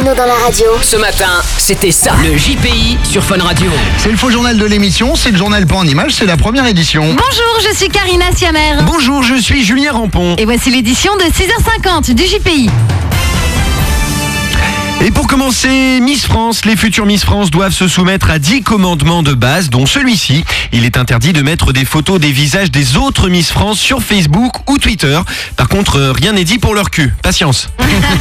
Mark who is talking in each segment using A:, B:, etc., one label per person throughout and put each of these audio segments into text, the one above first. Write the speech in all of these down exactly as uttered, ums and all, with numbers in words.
A: Bruno dans la radio.
B: Ce matin, c'était ça, le J P I sur Fun Radio.
C: C'est le faux journal de l'émission, c'est le journal pas en images, c'est la première édition.
D: Bonjour, je suis Karina Siamer.
E: Bonjour, je suis Julien Rampon.
D: Et voici l'édition de six heures cinquante du J P I.
E: Et pour commencer, Miss France, les futures Miss France doivent se soumettre à dix commandements de base, dont celui-ci. Il est interdit de mettre des photos des visages des autres Miss France sur Facebook ou Twitter. Par contre, rien n'est dit pour leur cul. Patience.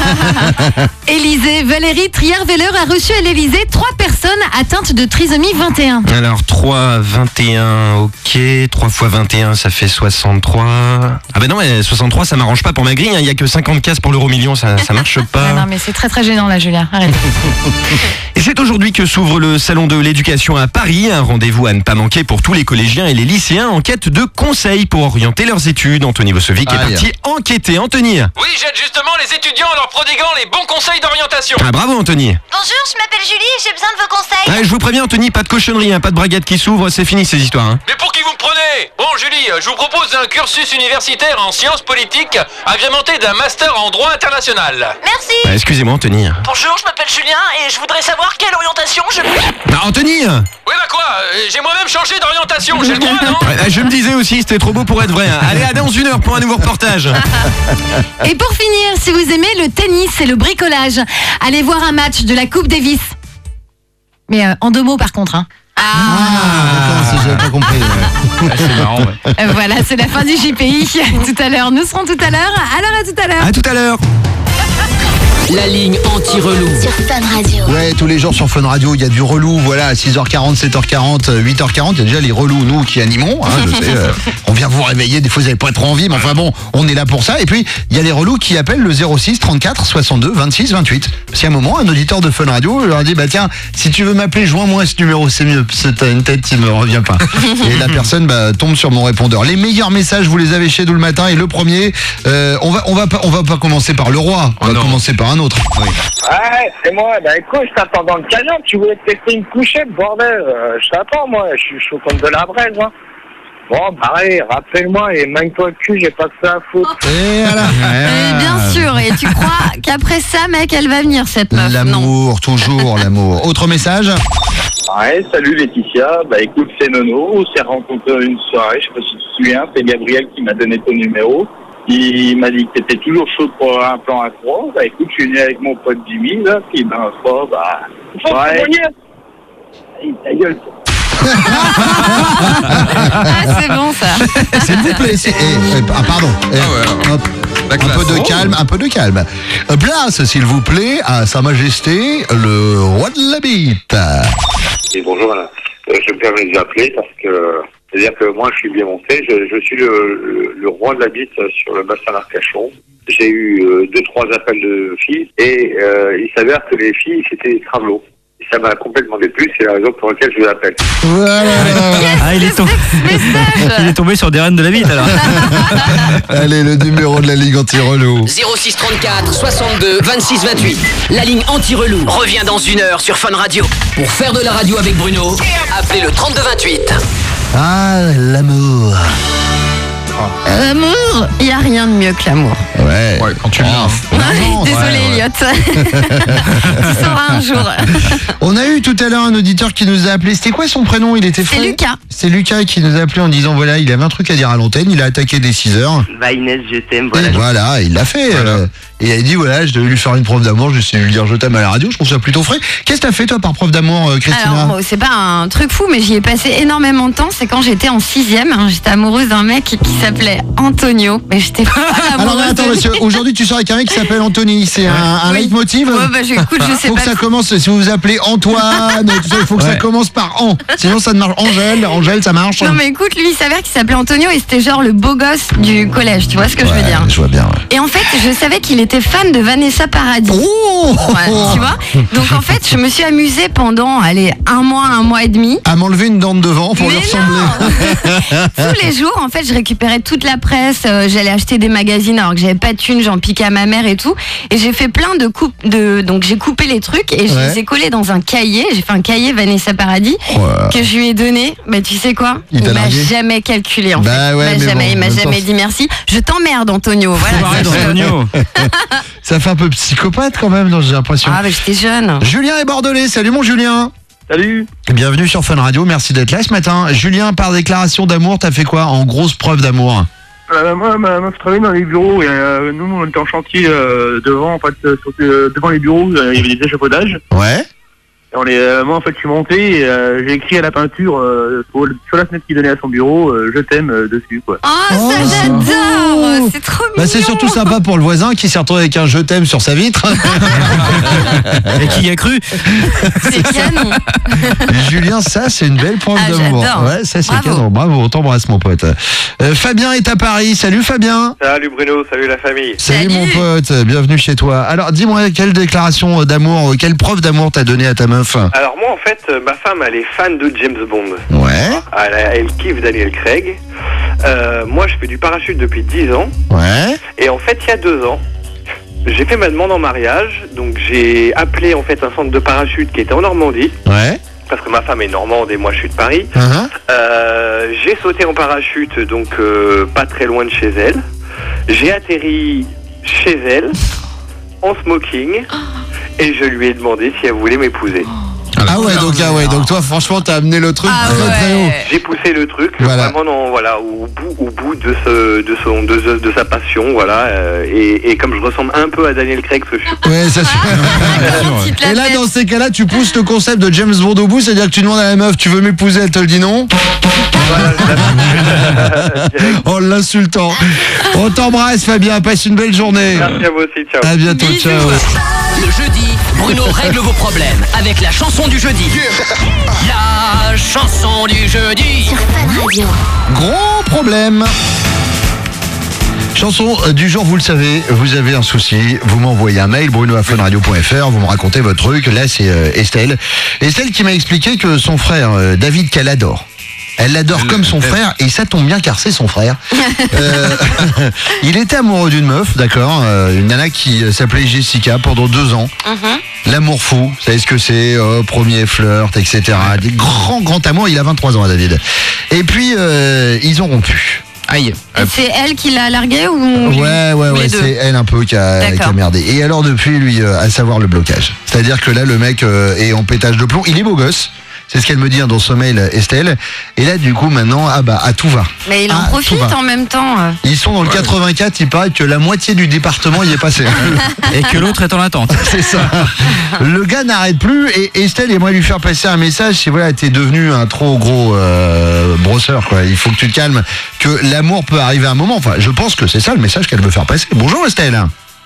D: Élysée, Valérie Trier-Veller a reçu à l'Élysée trois personnes atteintes de trisomie vingt et un.
E: Alors, trois, vingt et un, ok. trois fois vingt et un, ça fait soixante-trois. Ah ben non, mais soixante-trois, ça m'arrange pas pour ma grille. Il n'y a que cinquante cases pour l'euro million, ça, ça marche pas.
D: Ah non, mais c'est très très gênant là, Julien. Arrête.
E: Et c'est aujourd'hui que s'ouvre le Salon de l'éducation à Paris, un rendez-vous à ne pas manquer pour tous les collégiens et les lycéens en quête de conseils pour orienter leurs études. Anthony Vosovic est
C: Aïe.
E: parti enquêter. Anthony.
F: Oui, j'aide justement les étudiants en leur prodiguant les bons conseils d'orientation.
E: Ah bravo Anthony.
G: Bonjour, je m'appelle Julie et j'ai besoin de vos conseils.
E: Ah, je vous préviens Anthony, pas de cochonnerie, hein, pas de braguette qui s'ouvre, c'est fini ces histoires. Hein.
F: Mais pour qui vous me prenez? Bon, Julie, je vous propose un cursus universitaire en sciences politiques agrémenté d'un master en droit international.
G: Merci.
E: Ah, excusez-moi Anthony.
H: Bonjour, je m'appelle Julien et je voudrais savoir quelle orientation je...
E: Ah, Anthony.
F: Oui, bah quoi, euh, j'ai moi-même changé d'orientation, j'ai le droit, non?
E: Ah, je me disais aussi, c'était trop beau pour être vrai. Hein. Allez, à dans une heure pour un nouveau reportage.
D: Et pour finir, si vous aimez le tennis et le bricolage, allez voir un match de la Coupe Davis. Mais euh, en deux mots par contre. Hein.
C: Ah, d'accord, si j'avais pas compris. Ouais.
E: C'est marrant, ouais.
D: Euh, voilà, c'est la fin du J P I. Tout à l'heure, nous serons tout à l'heure. Alors à tout à l'heure.
E: À tout à l'heure.
B: La ligne anti-relou.
A: Sur Fun Radio.
C: Ouais, tous les jours sur Fun Radio, il y a du relou, voilà, à six heures quarante, sept heures quarante, huit heures quarante, il y a déjà les relous, nous, qui animons, hein, je sais, euh, on vient vous réveiller, des fois vous n'avez pas trop envie, mais enfin bon, on est là pour ça, et puis, il y a les relous qui appellent le zéro six trente-quatre soixante-deux vingt-six vingt-huit. Parce qu'à un moment, un auditeur de Fun Radio leur dit, bah tiens, si tu veux m'appeler, joins-moi ce numéro, c'est mieux, parce que t'as une tête qui me revient pas. Et la personne, bah, tombe sur mon répondeur. Les meilleurs messages, vous les avez chez nous le matin, et le premier, euh, on va, on va pas, on va pas commencer par le roi, on
E: Oh
C: va
E: non.
C: commencer par un autre. Oui.
I: Ouais, c'est moi. Bah écoute, je t'attends dans le camion. Tu voulais te tester une couchette, bordel. Euh, je t'attends, moi. Je suis chaud comme de la braise, hein. Bon, pareil, rappelle-moi et magne-toi le cul, j'ai pas que ça à foutre.
C: Et voilà.
D: Et bien sûr, et tu crois qu'après ça, mec, elle va venir cette meuf? Non.
C: L'amour, toujours l'amour. Autre message?
I: Ouais, salut Laetitia. Bah écoute, c'est Nono. On s'est rencontrés une soirée, je sais pas si tu te souviens. C'est Gabriel qui m'a donné ton numéro. Il m'a dit que t'étais toujours chaud pour un plan à trois. Bah écoute, je suis venu avec mon pote Jimmy, là, puis ben, fois, bah... Ouais. Hey, ta gueule, toi.
D: Ah, c'est bon ça.
C: S'il vous plaît, c'est- eh, eh, ah, pardon. Eh, hop. Un peu de calme, un peu de calme. Place, s'il vous plaît, à Sa Majesté, le roi de la bite.
J: Et bonjour, madame. Euh, je me permets de vous appeler parce que, c'est-à-dire que moi, je suis bien monté. Je, je suis le, le, le roi de la bite sur le bassin d'Arcachon. J'ai eu euh, deux, trois appels de filles et euh, il s'avère que les filles, c'était des travelots. Et ça m'a complètement déplu. C'est la raison pour laquelle je vous appelle.
C: Voilà.
E: Ah, il est, tombé... il est tombé sur des reines de la bite alors.
C: Allez, le numéro de la Ligue anti-relou.
B: zéro six trente-quatre soixante-deux vingt-six vingt-huit. La ligne anti-relou revient dans une heure sur Fun Radio. Pour faire de la radio avec Bruno, appelez le trente-deux vingt-huit.
C: Ah, l'amour.
D: L'amour, il n'y a rien de mieux que l'amour.
C: Ouais.
E: Ouais, quand tu l'as.
C: Non,
D: Désolé,
C: ouais, ouais.
D: Elliot. Tu sauras un jour.
C: On a eu tout à l'heure un auditeur qui nous a appelé. C'était quoi son prénom? Il était
D: C'est
C: frais
D: Lucas.
C: C'est Lucas qui nous a appelé en disant voilà, il avait un truc à dire à l'antenne. Il a attaqué dès six heures.
H: Bah Inès, je t'aime,
C: Et voilà, il l'a fait. euh, et il a dit voilà, je devais lui faire une preuve d'amour. Je sais lui dire je t'aime à la radio. Je trouve ça plutôt frais. Qu'est-ce que t'as fait toi par preuve d'amour, euh, Christina?
D: Alors, bon, c'est pas un truc fou, mais j'y ai passé énormément de temps. C'est quand j'étais en sixième. Hein, j'étais amoureuse d'un mec qui s'appelle Antonio. Mais j'étais pas amoureuse
C: Alors mais attends
D: de lui.
C: monsieur, aujourd'hui tu sors avec un mec qui s'appelle Anthony, c'est un, un
D: Oui.
C: leitmotiv.
D: Ouais, bah, je- écoute, je sais
C: faut
D: pas.
C: que ça commence, si vous vous appelez Antoine, tout ça, il faut que ça
E: Ouais.
C: commence par An. Sinon ça ne marche. Angèle, Angèle ça marche.
D: Non mais écoute, lui il s'avère qu'il s'appelait Antonio et c'était genre le beau gosse du collège, tu vois ce que je veux dire?
C: Je vois bien. Ouais.
D: Et en fait, je savais qu'il était fan de Vanessa Paradis.
C: Oh
D: Ouais, tu vois? Donc en fait, je me suis amusée pendant, allez, un mois, un mois et demi.
C: À m'enlever une dent de devant pour
D: Mais
C: lui ressembler.
D: non Tous les jours, en fait, je récupérais tirais toute la presse, euh, j'allais acheter des magazines alors que j'avais pas de thunes, j'en piquais à ma mère et tout. Et j'ai fait plein de coupes de, donc j'ai coupé les trucs et je
C: Ouais.
D: les ai collés dans un cahier. J'ai fait un cahier Vanessa Paradis
C: Ouais.
D: que je lui ai donné. Bah tu sais quoi?
C: Il t'a
D: m'a
C: largué
D: jamais calculé en
C: Bah
D: fait.
C: ouais,
D: il
C: mais
D: m'a jamais,
C: bon,
D: il
C: en
D: m'a
C: même
D: jamais
C: temps,
D: dit merci. Je t'emmerde Antonio. Voilà.
E: Arrête, Antonio.
C: Ça fait un peu psychopathe quand même, non, j'ai l'impression.
D: Ah bah j'étais jeune.
C: Julien est bordelais, salut mon Julien.
I: Salut.
C: Bienvenue sur Fun Radio, merci d'être là ce matin. Julien, par déclaration d'amour, t'as fait quoi en grosse preuve d'amour?
I: Euh, moi, ma meuf travaillait dans les bureaux et euh, nous, on était en chantier euh, devant, en fait, euh, sur- euh, devant les bureaux, euh, il y avait des échafaudages.
C: Ouais.
I: Et on est, euh, moi, en fait, je suis monté et euh, j'ai écrit à la peinture euh, sur, sur la fenêtre qui donnait à son bureau, euh, je t'aime euh, dessus, quoi.
D: Oh, ça
C: Oh.
D: j'adore. C'est trop mignon.
C: Bah c'est surtout sympa pour le voisin qui s'est retrouvé avec un je t'aime sur sa vitre.
E: Et qui y a cru?
D: C'est canon.
C: Julien, ça c'est une belle preuve
D: Ah,
C: d'amour.
D: j'adore.
C: Ouais, ça c'est
D: Bravo.
C: canon. Bravo, on t'embrasse mon pote. Euh, Fabien est à Paris. Salut Fabien.
J: Salut Bruno, salut la famille.
C: Salut,
D: Salut.
C: mon pote, bienvenue chez toi. Alors dis-moi, quelle déclaration d'amour, euh, quelle preuve d'amour t'as donné à ta meuf?
J: Alors moi en fait, euh, ma femme elle est fan de James Bond.
C: Ouais,
J: Elle, elle kiffe Daniel Craig. Euh, moi je fais du parachute depuis dix ans.
C: ouais,
J: Et en fait il y a deux ans, j'ai fait ma demande en mariage. Donc j'ai appelé en fait un centre de parachute qui était en Normandie.
C: ouais.
J: Parce que ma femme est normande et moi je suis de Paris.
C: Uh-huh.
J: Euh, j'ai sauté en parachute donc euh, pas très loin de chez elle. J'ai atterri chez elle en smoking et je lui ai demandé si elle voulait m'épouser.
C: Ah ouais, donc ah ouais, donc toi franchement t'as amené le truc
D: Ah
C: très très haut.
D: ouais.
J: J'ai poussé le truc
C: Voilà.
J: vraiment dans, voilà, au bout, au bout de, ce, de, son, de, de, de sa passion, voilà. euh, et, et comme je ressemble un peu à Daniel Craig, parce que je suis
C: Ouais, ça
D: Tu te la
C: Et là
D: fais.
C: dans ces cas-là, tu pousses le concept de James Bond au bout, c'est-à-dire que tu demandes à la meuf, tu veux m'épouser, elle te le dit non.
J: voilà, direct.
C: En l'insultant. On t'embrasse Fabien, passe une belle journée.
J: Merci à vous aussi, ciao.
C: À bientôt,
D: Bisous.
C: ciao.
B: Le jeudi, Bruno règle vos problèmes avec la chanson du jeudi. La chanson du jeudi.
C: Gros problème. Chanson euh, du jour, vous le savez, vous avez un souci, vous m'envoyez un mail, bruno arobase funradio point f r, vous me racontez votre truc. Là, c'est euh, Estelle. Estelle qui m'a expliqué que son frère, euh, David, qu'elle adore. Elle l'adore comme son frère, et ça tombe bien car c'est son frère. Euh, il était amoureux d'une meuf, d'accord, euh, une nana qui euh, s'appelait Jessica pendant deux ans. L'amour fou, vous savez ce que c'est, euh, premier flirt, et cetera. Des grands, grands amours, il a vingt-trois ans, hein, David. Et puis, euh, ils ont rompu.
E: Aïe.
D: Et c'est elle qui l'a largué ou
C: Ouais, ouais,
D: ou
C: ouais,
D: les deux
C: c'est elle un peu qui a,
D: D'accord.
C: qui a merdé. Et alors depuis, lui, euh, à savoir le blocage. C'est-à-dire que là, le mec euh, est en pétage de plomb. Il est beau gosse. C'est ce qu'elle me dit hein, dans son mail, Estelle. Et là, du coup, maintenant, ah bah, à tout va.
D: Mais il en
C: Ah, tout
D: profite
C: va.
D: en même temps. euh.
C: Ils sont dans le quatre-vingt-quatre, il paraît que la moitié du département y est passé.
E: Et que l'autre est en attente.
C: C'est ça. Le gars n'arrête plus et Estelle aimerait lui faire passer un message. Si voilà, t'es devenu un trop gros euh, brosseur, quoi. Il faut que tu te calmes. Que l'amour peut arriver à un moment. Enfin, je pense que c'est ça le message qu'elle veut faire passer. Bonjour Estelle.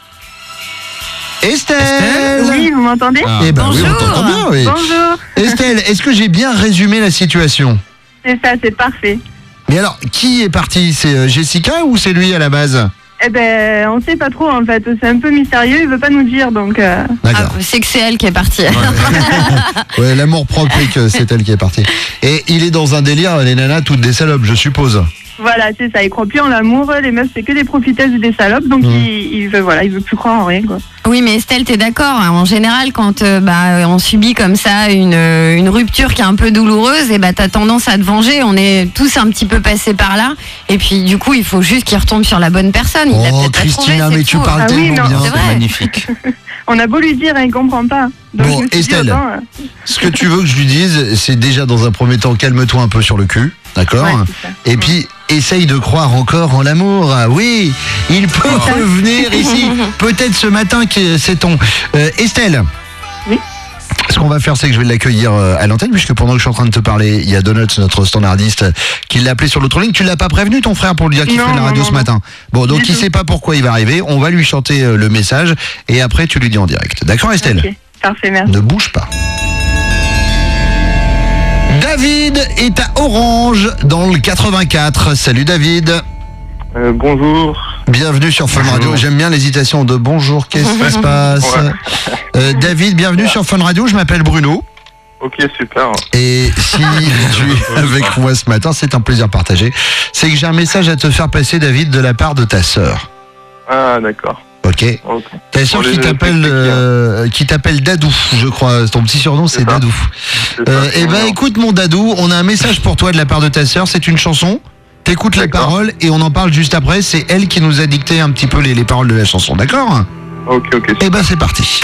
C: Estelle,
A: Oui, vous m'entendez?
C: Eh ben oui, on
D: Bonjour.
C: t'entend bien, oui.
A: Bonjour.
C: Estelle, est-ce que j'ai bien résumé la situation?
A: C'est ça, c'est parfait.
C: Mais alors, qui est parti? C'est euh, Jessica ou c'est lui à la base?
A: Eh ben, on sait pas trop en fait. C'est un peu mystérieux, il veut pas nous dire donc. euh,
C: D'accord.
D: Ah, c'est que c'est elle qui est partie.
C: Ouais, l'amour propre et que c'est elle qui est partie. Et il est dans un délire, les nanas, toutes des salopes, je suppose.
A: Voilà, c'est ça. Il croit plus en l'amour. Les meufs, c'est que des profiteuses et des salopes. Donc
C: Mmh.
A: il, il veut, voilà, il veut plus croire en rien quoi.
D: Oui, mais Estelle, t'es d'accord hein. En général, quand euh, bah, on subit comme ça une, euh, une rupture qui est un peu douloureuse, et bah, t'as tendance à te venger. On est tous un petit peu passés par là. Et puis, du coup, il faut juste qu'il retombe sur la bonne personne. Il l'a
C: Oh,
D: peut-être pas
C: Christina,
D: trouvé,
C: mais
D: c'est
C: tu
D: tout.
C: parles
A: Ah oui,
C: tellement
A: non,
C: bien.
D: c'est vrai.
E: Magnifique.
A: On a beau lui dire, hein, il comprend pas. Donc,
C: Bon,
A: je me suis dit,
C: Estelle.
A: autant, euh,
C: Ce que tu veux que je lui dise, c'est déjà dans un premier temps, calme-toi un peu sur le cul, d'accord?
A: ouais, c'est ça.
C: Et puis, essaye de croire encore en l'amour. Ah oui, il peut revenir ici. Peut-être ce matin, que c'est ton... Euh, Estelle.
A: Oui.
C: Ce qu'on va faire, c'est que je vais l'accueillir euh, à l'antenne, puisque pendant que je suis en train de te parler, il y a Donuts, notre standardiste, qui l'a appelé sur l'autre ligne. Tu l'as pas prévenu, ton frère, pour lui dire qu'il
A: Non,
C: fait de la
A: non,
C: radio
A: non,
C: ce
A: non.
C: matin? Bon, donc
A: Du
C: il
A: tout.
C: sait pas pourquoi il va arriver. On va lui chanter euh, le message, et après, tu lui dis en direct. D'accord, Estelle?
A: Ok, parfait, merci.
C: Ne bouge pas. David est à Orange dans le quatre-vingt-quatre. Salut David.
I: Euh, bonjour.
C: Bienvenue sur Fun Radio. J'aime bien l'hésitation de bonjour, qu'est-ce qui se passe?
I: Ouais.
C: Euh, David, bienvenue sur Fun Radio. Je m'appelle Bruno.
K: Ok, super.
C: Et si tu es avec moi ce matin, c'est un plaisir partagé. C'est que j'ai un message à te faire passer, David, de la part de ta sœur.
K: Ah, d'accord.
C: Ok.
K: Ok.
C: Ta sœur
K: Bon,
C: qui
K: les-
C: t'appelle euh, qui t'appelle Dadou, je crois. Ton petit surnom, c'est
K: C'est ça.
C: Dadou.
K: C'est
C: Euh,
K: ça,
C: eh ben,
K: non.
C: écoute, mon Dadou, on a un message pour toi de la part de ta sœur. C'est une chanson. T'écoutes les
K: D'accord.
C: paroles et on en parle juste après. C'est elle qui nous a dicté un petit peu les, les paroles de la chanson. D'accord?
K: Ok, ok.
C: Eh ben, c'est parti.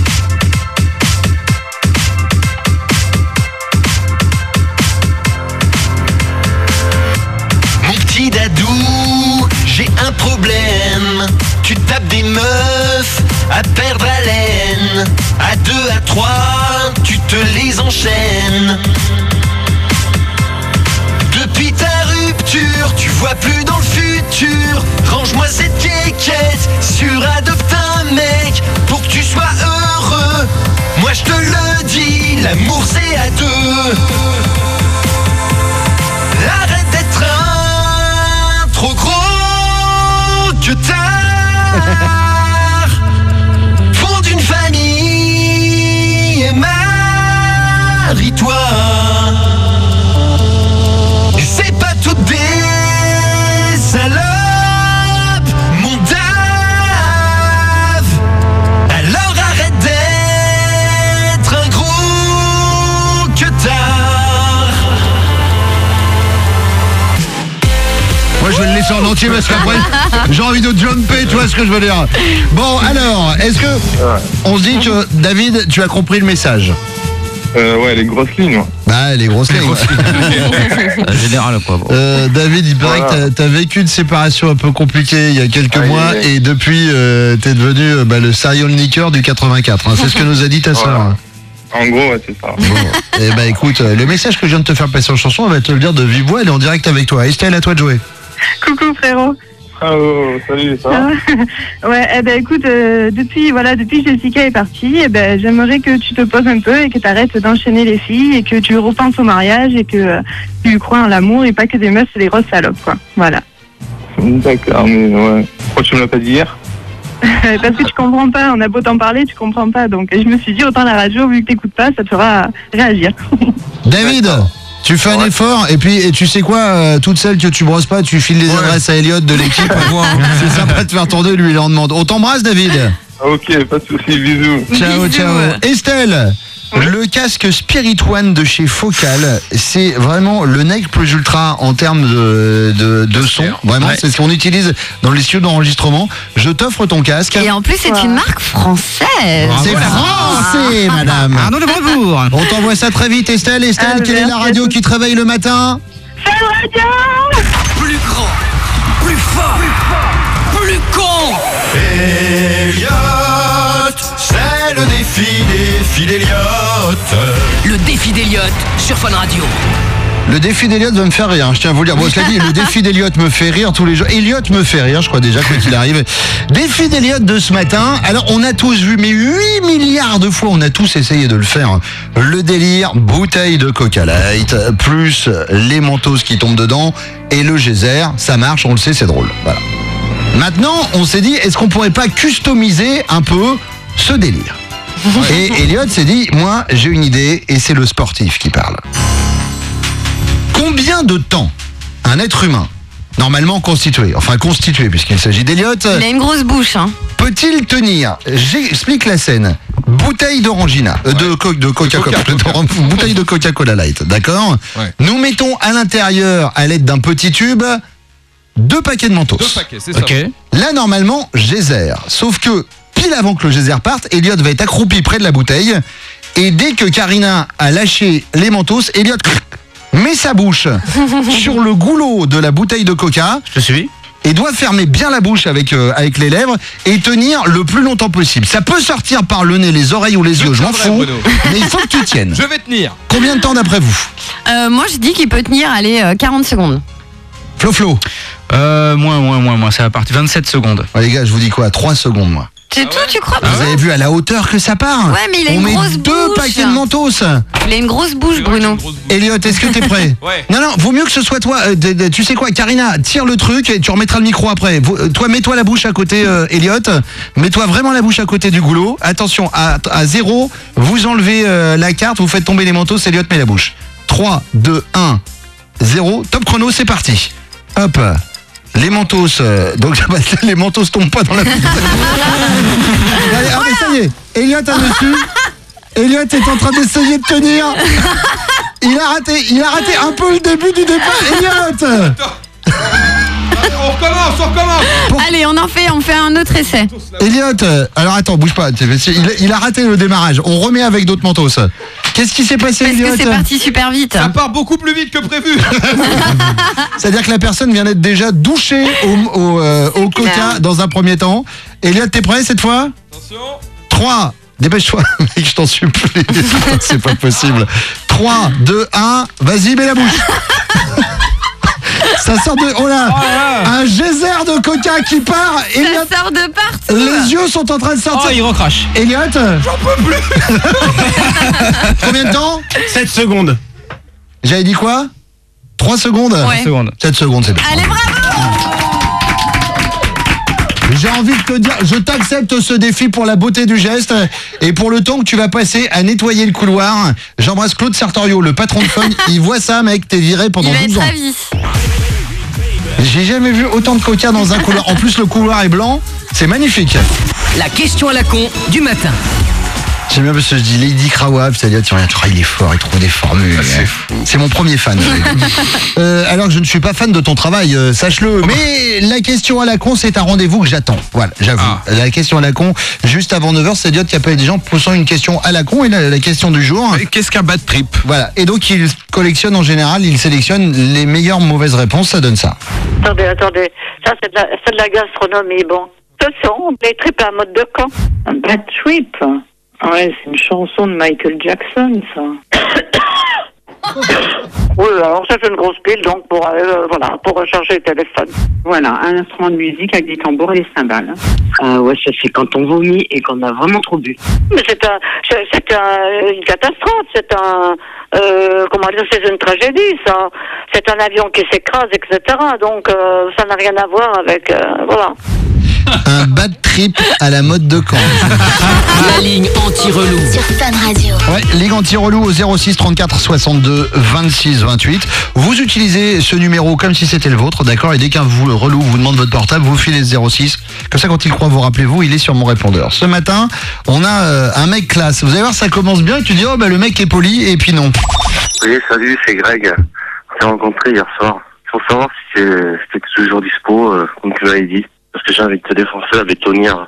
E: Mon petit dadou, j'ai un problème. Tu tapes des meufs à perdre haleine. À deux, à trois, tu te les enchaînes. Depuis ta rupture, tu vois plus dans le futur. Range-moi cette quéquette, sur adopte un mec pour que tu sois heureux. Moi je te le dis, l'amour c'est à deux. Arrête d'être un trop gros que tard. Fonde une famille et marie-toi. C'est pas toutes des salopes, mon dave. Alors arrête d'être un gros que tard.
C: Moi, je vais le laisser en entier parce qu'après, j'ai envie de jumper, tu vois ce que je veux dire. Bon, alors, est-ce que on se dit que, David, tu as compris le message?
K: Euh, ouais, les grosses lignes. Ouais.
C: Bah, les grosses lignes.
L: En général, quoi. Bon.
C: Euh, David, il paraît
K: Voilà.
C: que t'as- t'as vécu une séparation un peu compliquée il y a quelques
K: Aïe,
C: mois
K: aïe, aïe.
C: et depuis, euh, t'es devenu euh, bah, le serial niqueur du quatre-vingt-quatre. hein. C'est ce que nous a dit ta
K: Voilà.
C: sœur.
K: En gros, ouais, c'est ça.
C: Bon. Eh ben, écoute, euh, le message que je viens de te faire passer en chanson, on va te le dire de vive voix, elle est en direct avec toi. Estelle, à toi de jouer.
A: Coucou frérot.
K: Ah, oh, salut, ça va?
A: Ouais, eh ben écoute, euh, depuis voilà, depuis que Jessica est partie, eh ben j'aimerais que tu te poses un peu et que tu arrêtes d'enchaîner les filles et que tu repenses au mariage et que euh, tu crois en l'amour et pas que des meufs c'est des grosses salopes quoi. Voilà.
K: D'accord, mais ouais. Pourquoi tu me l'as pas dit hier?
A: Parce que tu comprends pas, on a beau t'en parler, tu comprends pas. Donc je me suis dit autant la radio vu que t'écoutes pas, ça te fera réagir.
C: David, tu fais un effort et puis et tu sais quoi, euh, toute seule que tu brosses pas, tu files les adresses à Elliot de l'équipe. C'est sympa de faire tourner, lui il en demande. On t'embrasse, David.
K: Ok, pas de soucis, bisous.
C: Ciao, ciao. Estelle, le casque Spirit One de chez Focal, c'est vraiment le nec plus ultra en termes de, de, de son. Vraiment,
L: Ouais.
C: c'est ce qu'on utilise dans les studios d'enregistrement. Je t'offre ton casque.
D: Et en plus, c'est
A: Wow.
D: une marque française.
C: C'est français, madame.
L: Arnaud de Bravour.
C: On t'envoie ça très vite, Estelle. Estelle,
A: Ah,
C: quelle est la
A: merci.
C: radio qui te réveille le matin?
A: Fun Radio.
B: Plus grand, plus fort, plus, plus con.
E: Elliot, c'est le défi des filles d'Elliot.
B: Le défi d'Elliot sur Fun Radio.
C: Le défi d'Eliott va me faire rire, je tiens à vous le dire. Bon, cela dit, le défi d'Eliott me fait rire tous les jours. Elliott me fait rire, je crois déjà, quoi qu'il arrive. Défi d'Eliott de ce matin. Alors, on a tous vu, mais huit milliards de fois, on a tous essayé de le faire. Le délire, bouteille de Coca Light, plus les mentos qui tombent dedans, et le geyser, ça marche, on le sait, c'est drôle. Voilà. Maintenant, on s'est dit, est-ce qu'on pourrait pas customiser un peu ce délire? Et Elliott s'est dit, moi, j'ai une idée, et c'est le sportif qui parle. Combien de temps un être humain, normalement constitué, enfin constitué puisqu'il s'agit d'Elliott,
D: Il a une grosse bouche, hein.
C: peut-il tenir, j'explique la scène, bouteille d'orangina, euh, de, co- de Coca-Cola, bouteille de Coca-Cola Light, d'accord?
M: Ouais.
C: Nous mettons à l'intérieur, à l'aide d'un petit tube, deux paquets de mentos.
M: Deux paquets, c'est ça.
L: Ok.
C: Là, normalement, geyser. Sauf que, pile avant que le geyser parte, Elliott va être accroupi près de la bouteille. Et dès que Karina a lâché les mentos, Elliott met sa bouche sur le goulot de la bouteille de coca.
L: Je te suis.
C: Et doit fermer bien la bouche avec, euh, avec les lèvres et tenir le plus longtemps possible. Ça peut sortir par le nez, les oreilles ou les yeux, je m'en
M: tiendrai,
C: fous.
M: Bruno.
C: Mais il faut que tu tiennes.
M: Je vais tenir.
C: Combien de temps d'après vous?
D: Euh, moi, je dis qu'il peut tenir, allez, euh, quarante secondes.
C: Flo Flo.
L: Euh, moins, moins, moins, moins. C'est à partir de vingt-sept secondes.
C: Ouais, les gars, je vous dis quoi? trois secondes, moi.
D: C'est tout, tu crois?
C: Vous avez vu à la hauteur que ça part?
D: Ouais, mais il a
C: On
D: une
C: met
D: grosse
C: deux
D: bouche.
C: paquets de mentos.
D: Il a une grosse bouche, Bruno.
C: Elliot, est-ce que t'es prêt?
F: Ouais.
C: Non, non, vaut mieux que ce soit toi. Euh, de- de- tu sais quoi, Karina, tire le truc et tu remettras le micro après. Vous- euh, toi, mets-toi la bouche à côté, euh, Elliot. Mets-toi vraiment la bouche à côté du goulot. Attention, à, à zéro, vous enlevez euh, la carte, vous faites tomber les mentos, Elliot met la bouche. trois, deux, un, zéro. Top chrono, c'est parti. Hop. Les mentos, euh, donc les mentos tombent pas dans la. Allez, ah, mais ça y est, Elliot a dessus. Elliot est en train d'essayer de tenir. Il a raté, il a raté un peu le début du départ. Elliot.
F: On recommence, on recommence.
D: Allez, on en fait, on fait un autre essai.
C: Elliot, euh, alors attends, bouge pas. Il, il a raté le démarrage. On remet avec d'autres mentos. Qu'est-ce qui s'est passé,
D: Parce
C: Elliot?
D: que c'est parti super vite.
F: Ça part beaucoup plus vite que prévu.
C: C'est-à-dire que la personne vient d'être déjà douchée au, au, euh, au coca
D: clair.
C: dans un premier temps. Elliot, t'es prêt cette fois?
F: Attention.
C: trois, dépêche-toi, mec, je t'en supplie. C'est pas possible. trois, deux, un, vas-y, mets la bouche. Ça sort de... Oh là,
F: Oh là.
C: un geyser de coca qui part. Elliot,
D: Ça sort de partout.
C: les yeux sont en train de
L: Oh,
C: sortir.
L: il recrache.
C: Elliot, j'en peux plus. Combien de temps?
E: sept secondes.
C: J'avais dit quoi? trois secondes?
D: Ouais.
L: Seconde.
C: sept secondes, c'est bien.
D: Allez, bravo.
C: J'ai envie de te dire, je t'accepte ce défi pour la beauté du geste et pour le temps que tu vas passer à nettoyer le couloir. J'embrasse Claude Sartorio, le patron de Fun. Il voit ça, mec, t'es viré pendant
D: Il va
C: douze
D: être
C: ans.
D: ravi.
C: J'ai jamais vu autant de coca dans un couloir. En plus, le couloir est blanc. C'est magnifique.
B: La question à la con du matin.
C: J'aime bien parce que je dis Lady Krawab, c'est-à-dire, tu regardes, il est fort, il trouve des formules. C'est mon premier fan. euh, alors que je ne suis pas fan de ton travail, euh, sache-le. Mais la question à la con, c'est un rendez-vous que j'attends. Voilà, j'avoue.
F: Ah.
C: La question à la con, juste avant neuf heures, c'est Elliot qui appelle des gens posant une question à la con. Et la, la question du jour.
F: Et qu'est-ce qu'un bad trip?
C: Voilà. Et donc, il collectionne en général, il sélectionne les meilleures mauvaises réponses, ça donne ça.
M: Attendez, attendez. Ça, c'est de, la- c'est de la gastronomie, bon. Ce sont les tripes à mode de camp.
N: Un bad trip. Ouais, c'est une chanson de Michael Jackson, ça.
M: Oui, alors ça, c'est une grosse pile, donc pour, euh, voilà, pour recharger le téléphone.
N: Voilà, un instrument de musique avec des tambours et des cymbales.
O: Ah ouais, ça c'est quand on vomit et qu'on a vraiment trop bu.
M: Mais c'est un, c'est, c'est un, une catastrophe, c'est un, euh, comment dire, c'est une tragédie, ça. C'est un avion qui s'écrase, et cetera. Donc, euh, ça n'a rien à voir avec, euh, voilà.
C: Un bad trip à la mode de Caen.
B: La ligne anti-relou.
G: Sur Fun Radio.
C: Ouais, Ligue anti-relou au zéro six trente-quatre soixante-deux vingt-six vingt-huit. Vous utilisez ce numéro comme si c'était le vôtre, d'accord? Et dès qu'un vous, relou vous demande votre portable, vous filez zéro six. Comme ça, quand il croit vous rappelez-vous, il est sur mon répondeur. Ce matin, on a euh, un mec classe. Vous allez voir, ça commence bien et tu dis, oh bah le mec est poli, et puis non.
J: Oui, salut, c'est Greg. On s'est rencontré hier soir. Pour savoir si c'était toujours dispo, euh, comme tu l'avais dit. Parce que j'ai envie de te défoncer la bétonnière.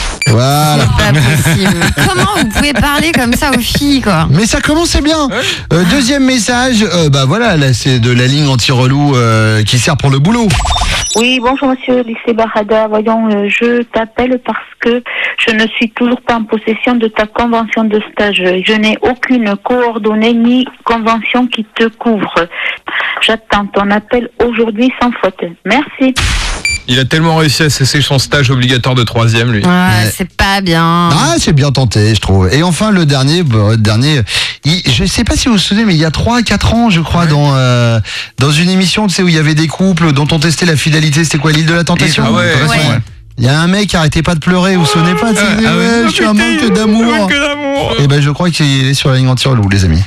C: Voilà.
D: Pas possible. Comment vous pouvez parler comme ça aux filles, quoi?
C: Mais ça commençait bien. Euh, deuxième message, euh, bah voilà, là c'est de la ligne anti-relou euh, qui sert pour le boulot.
P: Oui, bonjour monsieur Lycée Barada. Voyons, euh, je t'appelle parce que je ne suis toujours pas en possession de ta convention de stage. Je n'ai aucune coordonnée ni convention qui te couvre. J'attends ton appel aujourd'hui sans faute. Merci.
F: Il a tellement réussi à cesser son stage obligatoire de troisième, lui.
D: Ouais,
C: Ouais.
D: c'est pas bien.
C: Ah, c'est bien tenté, je trouve. Et enfin, le dernier, bah, le dernier, il, je sais pas si vous vous souvenez, mais il y a trois à quatre ans, je crois, dans euh, dans une émission, tu sais, où il y avait des couples dont on testait la fidélité. C'était quoi, l'île de la tentation?
F: Ah ouais,
C: De toute façon,
F: ouais.
C: ouais. Il y a un mec qui arrêtait pas de pleurer, vous vous souvenez pas? Tu sais, il disait,
F: ah ouais.
C: ouais, je suis un manque d'amour. Et ben, je crois qu'il est sur la ligne anti-relou, les amis.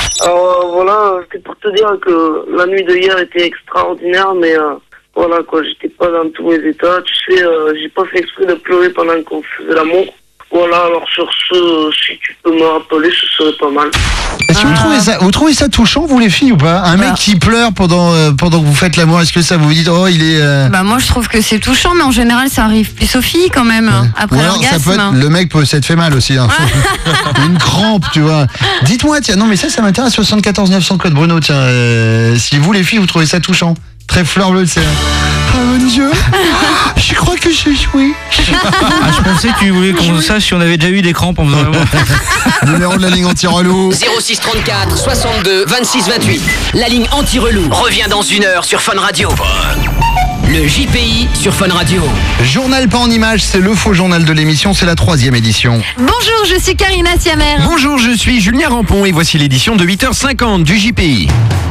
O: Alors voilà, c'était pour te dire que la nuit de hier était extraordinaire, mais euh, voilà quoi, j'étais pas dans tous mes états. Tu sais, euh, j'ai pas fait exprès de pleurer pendant qu'on faisait l'amour. Voilà, alors sur ce, si tu peux me rappeler, ce serait pas mal.
C: Est-ce que vous trouvez ça, vous trouvez ça touchant, vous les filles, ou pas? Un mec qui pleure pendant euh, pendant que vous faites l'amour, est-ce que ça vous vous dites, oh, il est... euh,
D: Bah moi je trouve que c'est touchant, mais en général ça arrive plus aux filles quand même, hein, après
C: Ou alors, ça peut
D: l'orgasme.
C: être, le mec peut s'être fait mal aussi. Hein. Une crampe, tu vois. Dites-moi, tiens, non mais ça, ça m'intéresse, soixante-quatorze neuf cents code Bruno, tiens. euh, si vous les filles, vous trouvez ça touchant? Très fleur bleue, c'est... Oh mon Dieu, je crois que j'ai joué.
L: Ah, je pensais que tu voulais qu'on sache si on avait déjà eu des crampes en faisant l'amour.
C: Numéro de la ligne anti-relou.
B: zéro six trente-quatre soixante-deux vingt-six vingt-huit. La ligne anti-relou revient dans une heure sur Fun Radio. Le J P I sur Fun Radio.
C: Journal pas en images, c'est le faux journal de l'émission, c'est la troisième édition.
Q: Bonjour, je suis Karina Siamer.
E: Bonjour, je suis Julien Rampon et voici l'édition de huit heures cinquante du J P I.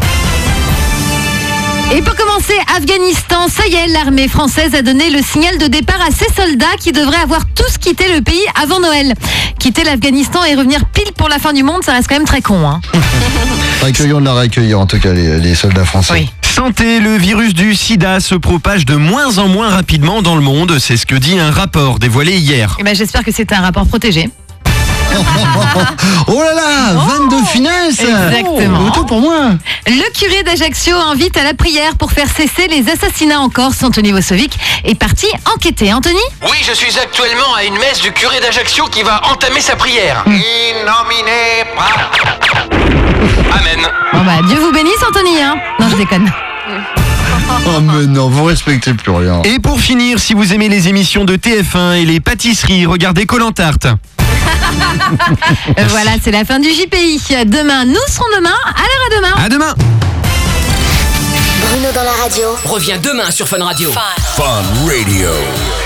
Q: Et pour commencer, Afghanistan, ça y est, l'armée française a donné le signal de départ à ses soldats qui devraient avoir tous quitté le pays avant Noël. Quitter l'Afghanistan et revenir pile pour la fin du monde, ça reste quand même très con. Hein.
C: Accueillons de la réaccueillir, en tout cas, les, les soldats français.
Q: Oui.
E: Santé, le virus du sida se propage de moins en moins rapidement dans le monde. C'est ce que dit un rapport dévoilé hier.
Q: Eh ben, j'espère que c'est un rapport protégé.
C: Oh là là, oh, vingt-deux finesses.
Q: Exactement.
C: Auto pour moi.
Q: Le curé d'Ajaccio invite à la prière pour faire cesser les assassinats en Corse. Anthony Vosovic est parti enquêter. Anthony ?
F: Oui, je suis actuellement à une messe du curé d'Ajaccio qui va entamer sa prière. In nomine Patris. Amen.
Q: Bon bah, Dieu vous bénisse, Anthony, hein ? Non, je déconne.
C: Oh mais non, vous respectez plus rien.
E: Et pour finir, si vous aimez les émissions de T F un et les pâtisseries, regardez Koh-Lanta.
Q: Voilà, c'est la fin du J P I. Demain, nous serons demain. Alors à demain.
E: À demain.
B: Bruno dans la radio revient demain sur Fun Radio.
R: Fun, Fun Radio.